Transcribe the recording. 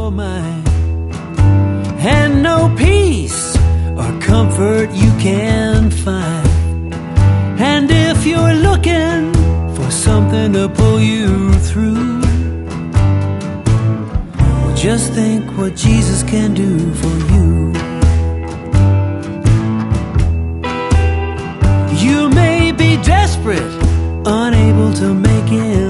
your mind, and no peace or comfort you can find. And if you're looking for something to pull you through, well, just think what Jesus can do for you. You may be desperate, unable to make it